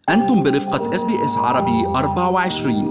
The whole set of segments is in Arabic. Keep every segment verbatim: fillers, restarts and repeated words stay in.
أنتم برفقة إس بي إس عربي أربعة وعشرين.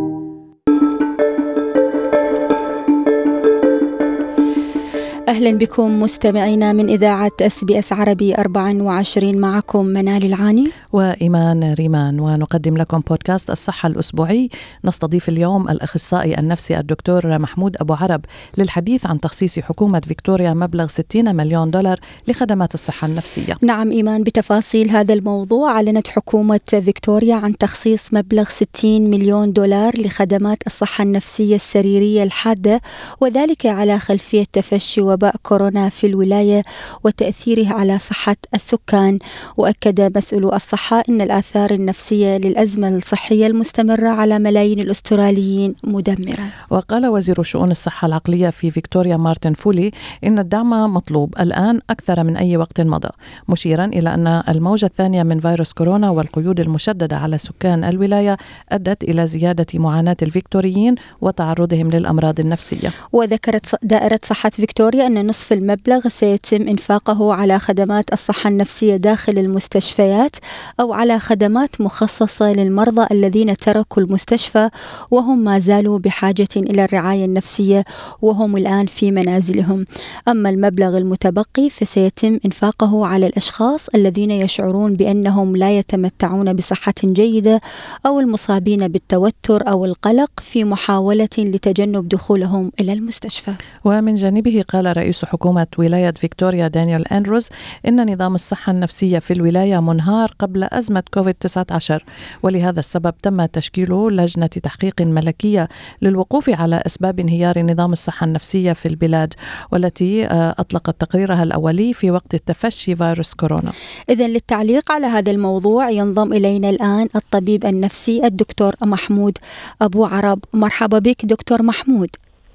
أهلا بكم مستمعينا من إذاعة إس بي إس عربي أربعة وعشرين. معكم منال العاني وإيمان ريمان، ونقدم لكم بودكاست الصحة الأسبوعي. نستضيف اليوم الأخصائي النفسي الدكتور محمود أبو عرب للحديث عن تخصيص حكومة فيكتوريا مبلغ ستين مليون دولار لخدمات الصحة النفسية. نعم إيمان، بتفاصيل هذا الموضوع أعلنت حكومة فيكتوريا عن تخصيص مبلغ ستين مليون دولار لخدمات الصحة النفسية السريرية الحادة، وذلك على خلفية تفشي وباء كورونا في الولاية وتأثيره على صحة السكان. وأكد مسؤولو الصحة أن الآثار النفسية للأزمة الصحية المستمرة على ملايين الأستراليين مدمرة. وقال وزير شؤون الصحة العقلية في فيكتوريا مارتن فولي إن الدعم مطلوب الآن أكثر من أي وقت مضى، مشيرا إلى أن الموجة الثانية من فيروس كورونا والقيود المشددة على سكان الولاية أدت إلى زيادة معاناة الفيكتوريين وتعرضهم للأمراض النفسية. وذكرت دائرة صحة فيكتوريا أن نصف المبلغ سيتم إنفاقه على خدمات الصحة النفسية داخل المستشفيات أو على خدمات مخصصة للمرضى الذين تركوا المستشفى وهم ما زالوا بحاجة إلى الرعاية النفسية وهم الآن في منازلهم. أما المبلغ المتبقي فسيتم إنفاقه على الأشخاص الذين يشعرون بأنهم لا يتمتعون بصحة جيدة أو المصابين بالتوتر أو القلق في محاولة لتجنب دخولهم إلى المستشفى. ومن جانبه قال رئيس حكومة ولاية فيكتوريا دانيال أندروز إن نظام الصحة النفسية في الولاية منهار قبل أزمة كوفيد تسعة عشر، ولهذا السبب تم تشكيل لجنة تحقيق ملكية للوقوف على أسباب انهيار نظام الصحة النفسية في البلاد، والتي أطلقت تقريرها الأولي في وقت تفشي فيروس كورونا. إذن للتعليق على هذا الموضوع ينضم إلينا الآن الطبيب النفسي الدكتور محمود أبو عرب. مرحبا بك دكتور محمود.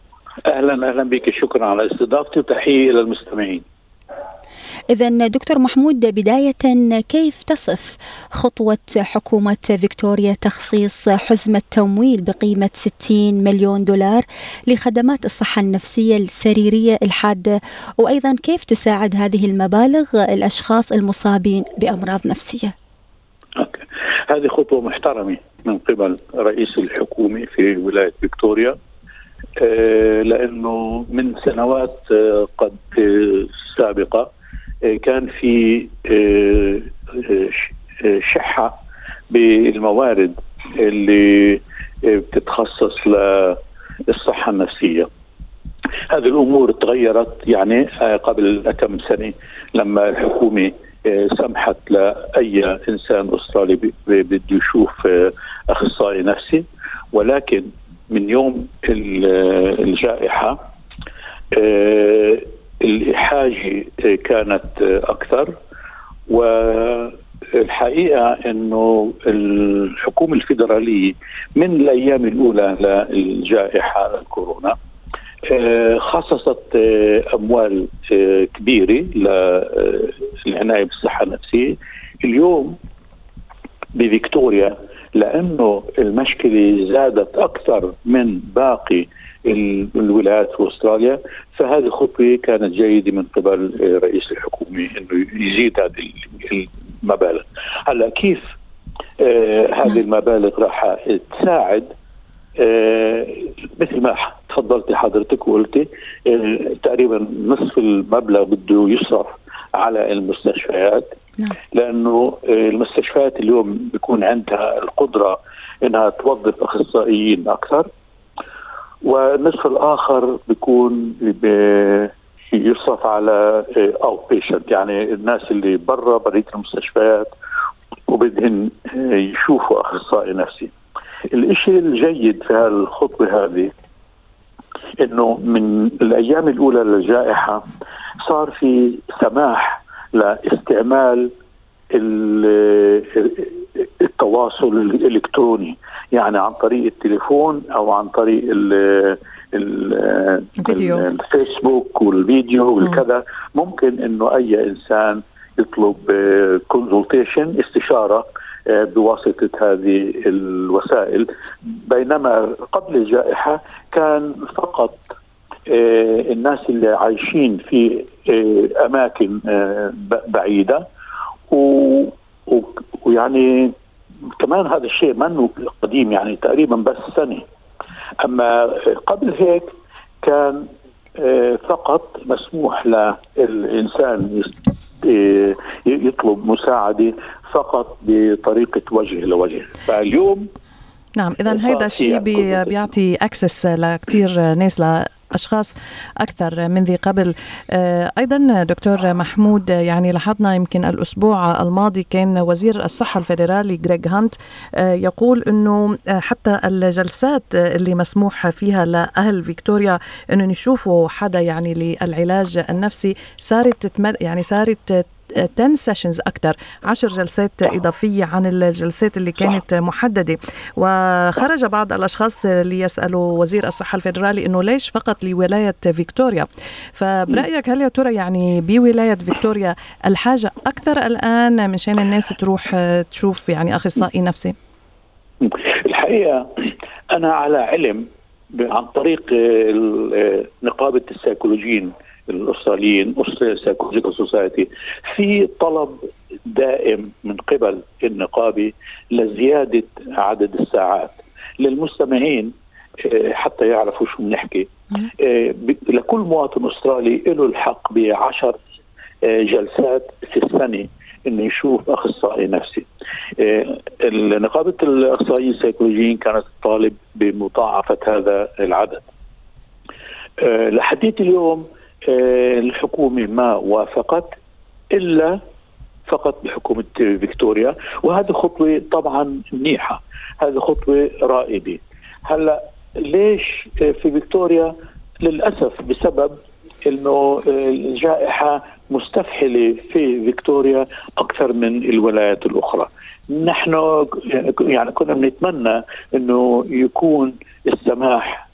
أهلا أهلا بك، شكرا على استضافتي وتحية للمستمعين. إذن دكتور محمود، بداية كيف تصف خطوة حكومة فيكتوريا تخصيص حزمة تمويل بقيمة ستين مليون دولار لخدمات الصحة النفسية السريرية الحادة، وأيضا كيف تساعد هذه المبالغ الأشخاص المصابين بأمراض نفسية؟ أوكي. هذه خطوة محترمة من قبل رئيس الحكومة في ولاية فيكتوريا، آه لأنه من سنوات آه قد آه سابقة كان في شحة بالموارد اللي بتتخصص للصحة النفسية. هذه الأمور تغيرت يعني قبل كم سنة لما الحكومة سمحت لأي إنسان أسترالي بده يشوف أخصائي نفسي، ولكن من يوم الجائحة الحاجة كانت أكثر. والحقيقة أنه الحكومة الفيدرالية من الأيام الأولى للجائحة الكورونا خصصت أموال كبيرة للعناية بالصحة النفسية. اليوم بفيكتوريا لأنه المشكلة زادت أكثر من باقي الولايات في أستراليا، فهذه خطوة كانت جيدة من قبل رئيس الحكومة إنه يزيد هذه المبالغ. هلا كيف آه هذه المبالغ راح تساعد؟ آه مثل ما تفضلتي حضرتك وقلتي، آه تقريبا نصف المبلغ بده يصرف على المستشفيات، لأنه آه المستشفيات اليوم بيكون عندها القدرة إنها توظف أخصائيين أكثر، والنصف الآخر بيكون يصرف على أوت بيشنت، يعني الناس اللي برا برية المستشفيات وبدهن يشوفوا أخصائي نفسي. الإشي الجيد في هالخطوة هذه إنه من الأيام الأولى للجائحة صار في سماح لاستعمال التواصل الإلكتروني، يعني عن طريق التليفون أو عن طريق ال الفيديو. الفيسبوك والفيديو والكذا. ممكن إنه أي إنسان يطلب كونسلتيشن، استشارة بواسطة هذه الوسائل، بينما قبل الجائحة كان فقط الناس اللي عايشين في أماكن بعيدة ويعني كمان هذا الشيء منه قديم، يعني تقريبا بس سنة. أما قبل هيك كان فقط مسموح للإنسان يطلب مساعدة فقط بطريقة وجه لوجه. فاليوم نعم، إذن هيدا الشيء بي بيعطي أكسس لكتير ناس، لأشخاص أكثر من ذي قبل. أيضا دكتور محمود، يعني لاحظنا يمكن الأسبوع الماضي كان وزير الصحة الفيدرالي غريغ هانت يقول أنه حتى الجلسات اللي مسموح فيها لأهل فيكتوريا أنه يشوفوا حدا يعني للعلاج النفسي صارت تتمد يعني صارت عشر سيشنز أكثر، عشر جلسات إضافية عن الجلسات اللي كانت محددة. وخرج بعض الأشخاص ليسألوا وزير الصحة الفيدرالي إنه ليش فقط لولاية فيكتوريا. فبرأيك هل يا ترى يعني بولاية فيكتوريا الحاجة أكثر الآن من شان الناس تروح تشوف يعني أخصائي نفسي؟ الحقيقة أنا على علم عن طريق نقابة السيكولوجيين الأستراليين سايكولوجيكال سوسايتي في طلب دائم من قبل النقابة لزيادة عدد الساعات للمستمعين حتى يعرفوا شو بنحكي. لكل مواطن أسترالي له الحق بعشر جلسات في السنة إنه يشوف أخصائي نفسي. نقابة الأخصائيين السيكولوجيين كانت تطالب بمضاعفة هذا العدد. لحديت اليوم الحكومة ما وافقت إلا فقط بحكومة فيكتوريا، وهذه خطوة طبعا منيحة، هذه خطوة رائدة. هلأ ليش في فيكتوريا؟ للأسف بسبب إنه الجائحة مستفحلة في فيكتوريا أكثر من الولايات الأخرى. نحن يعني كنا بنتمنى إنه يكون السماح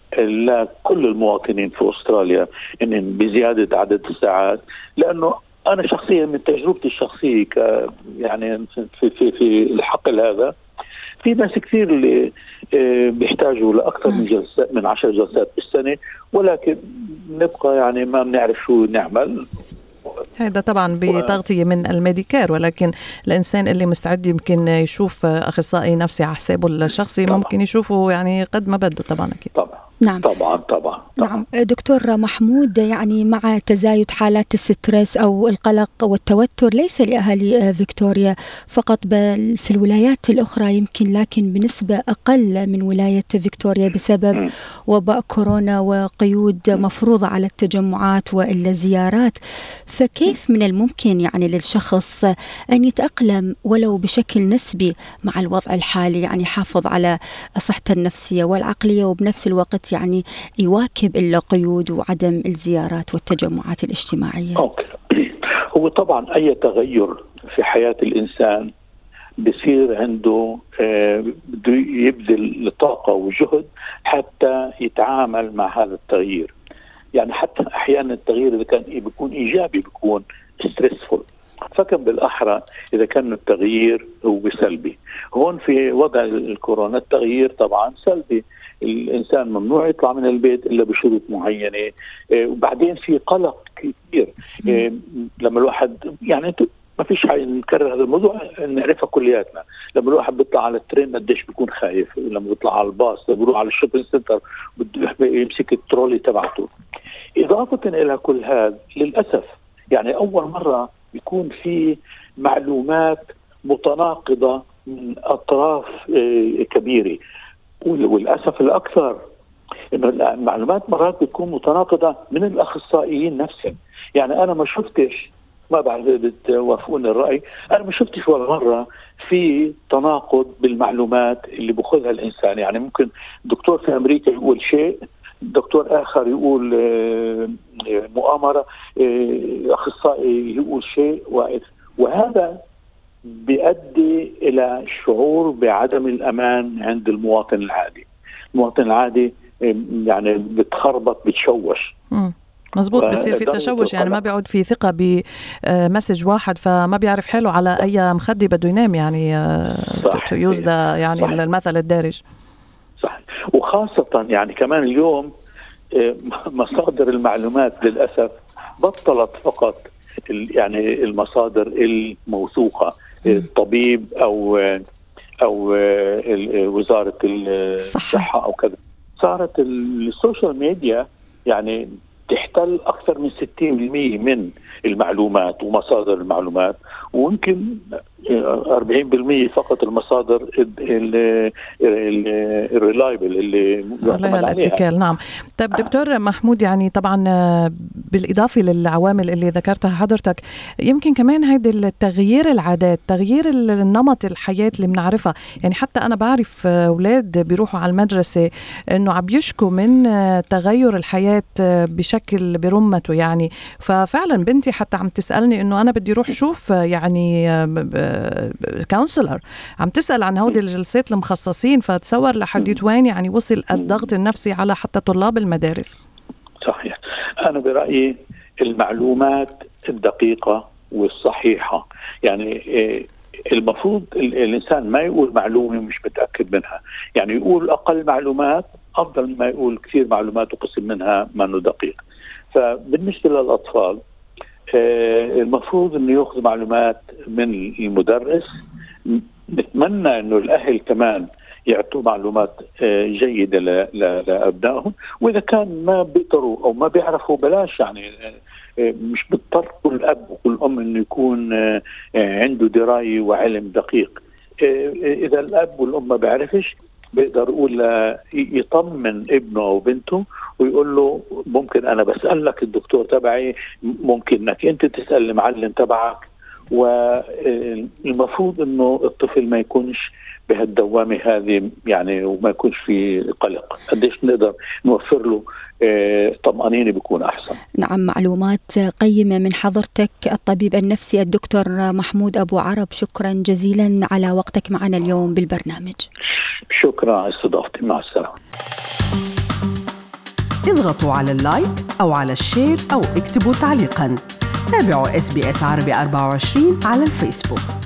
لكل المواطنين في أستراليا إن بزيادة عدد الساعات، لأنه أنا شخصيا من تجربتي الشخصية ك يعني في في في الحقل هذا في ناس كثير اللي بيحتاجوا لأكثر من جلسات من عشر جلسات بالسنة، ولكن نبقى يعني ما بنعرف شو نعمل. هذا طبعا بتغطية من الميديكير، ولكن الإنسان اللي مستعد يمكن يشوف أخصائي نفسي على حسابه الشخصي طبعا. ممكن يشوفه يعني قد ما بده طبعا أكيد. طبعا نعم طبعا طبعا نعم. دكتور محمود، يعني مع تزايد حالات الستريس أو القلق والتوتر ليس لأهالي فيكتوريا فقط بل في الولايات الأخرى يمكن، لكن بنسبة أقل من ولاية فيكتوريا بسبب وباء كورونا وقيود مفروضة على التجمعات والزيارات. فكيف من الممكن يعني للشخص أن يتأقلم ولو بشكل نسبي مع الوضع الحالي، يعني يحافظ على صحته النفسية والعقلية وبنفس الوقت يعني يواكب القيود وعدم الزيارات والتجمعات الاجتماعية؟ أوكي. هو طبعا أي تغير في حياة الإنسان بصير عنده بده يبذل طاقة وجهد حتى يتعامل مع هذا التغيير. يعني حتى أحيانا التغيير إذا كان بيكون إيجابي بيكون ستريسفول، فكم بالأحرى إذا كان التغيير هو سلبي. هون في وضع الكورونا التغيير طبعا سلبي، الإنسان ممنوع يطلع من البيت إلا بشروط معينة. وبعدين في قلق كثير لما الواحد يعني ما فيش حاجة نكرر هذا الموضوع نعرفها كلياتنا. لما الواحد بيطلع على الترين قديش بيكون خايف، لما بيطلع على الباص، لما بيروح على الشوبينج سنتر بده يمسك الترولي تبعته. إضافة إلى كل هذا للأسف يعني أول مرة بيكون في معلومات متناقضة من أطراف كبيرة، والأسف الأكثر إنه المعلومات مرات بتكون متناقضة من الأخصائيين نفسهم. يعني أنا ما شفتش، ما بعرف بتوافقوني الرأي، أنا ما شفتش ولا مرة في تناقض بالمعلومات اللي بأخذها الإنسان. يعني ممكن دكتور في أمريكا يقول شيء، دكتور آخر يقول مؤامرة، أخصائي يقول شيء، وهذا بيؤدي إلى شعور بعدم الأمان عند المواطن العادي. المواطن العادي يعني بتخربط بتشوش. مظبوط، بيصير في تشوش، يعني ما بيعود في ثقة بمسج واحد، فما بيعرف حاله على أي مخدة بده ينام، يعني يوز ده يعني صحيح. المثل الدارج صح. وخاصة يعني كمان اليوم مصادر المعلومات للأسف بطلت فقط يعني المصادر الموثوقة، الطبيب أو أو وزارة الصحة أو كذا. صارت السوشيال ميديا يعني تحتل أكثر من ستين بالمئة من المعلومات ومصادر المعلومات، ويمكن أربعين بالمئة فقط المصادر الريلايبل اللي عليها الاتكال. نعم. طيب دكتور محمود، يعني طبعا بالإضافة للعوامل اللي ذكرتها حضرتك، يمكن كمان هيدا التغيير العادات، تغيير النمط الحياة اللي بنعرفها. يعني حتى أنا بعرف أولاد بيروحوا على المدرسة إنه عم يشكوا من تغير الحياة بشكل برمته يعني. ففعلا بنتي حتى عم تسألني إنه أنا بدي روح شوف يعني كونسلر، عم تسأل عن هودي الجلسات المخصصين. فتصور لحد وين يعني وصل الضغط النفسي على حتى طلاب المدارس. صحيح. أنا برأيي المعلومات الدقيقة والصحيحة، يعني المفروض الإنسان ما يقول معلومة مش متأكد منها، يعني يقول أقل معلومات أفضل ما يقول كثير معلومات وقسم منها ما إنه دقيق. فبالنسبة للأطفال المفروض إنه يأخذ معلومات من المدرس. نتمنى إنه الأهل كمان يعطوا معلومات جيدة لأبنائهم، وإذا كان ما بيقدروا أو ما بيعرفوا بلاش، يعني مش بيضطر كل أب وكل أم إنه يكون عنده دراية وعلم دقيق. إذا الأب والأم ما بيعرفش بيقدر يقول يطمن ابنه أو بنته ويقول له ممكن أنا بسألك الدكتور تبعي، ممكن إنك أنت تسأل المعلم تبعك. والمفروض إنه الطفل ما يكونش بهالدوامة هذه يعني، وما يكونش في قلق. قديش نقدر نوفر له طمأنينة بيكون أحسن. نعم، معلومات قيمة من حضرتك الطبيب النفسي الدكتور محمود أبو عرب. شكرا جزيلا على وقتك معنا اليوم بالبرنامج. شكرا على استضافتي. مع السلامة. اضغطوا على اللايك أو على الشير أو اكتبوا تعليقا. تابعوا إس بي إس عربي أربعة وعشرين على الفيسبوك.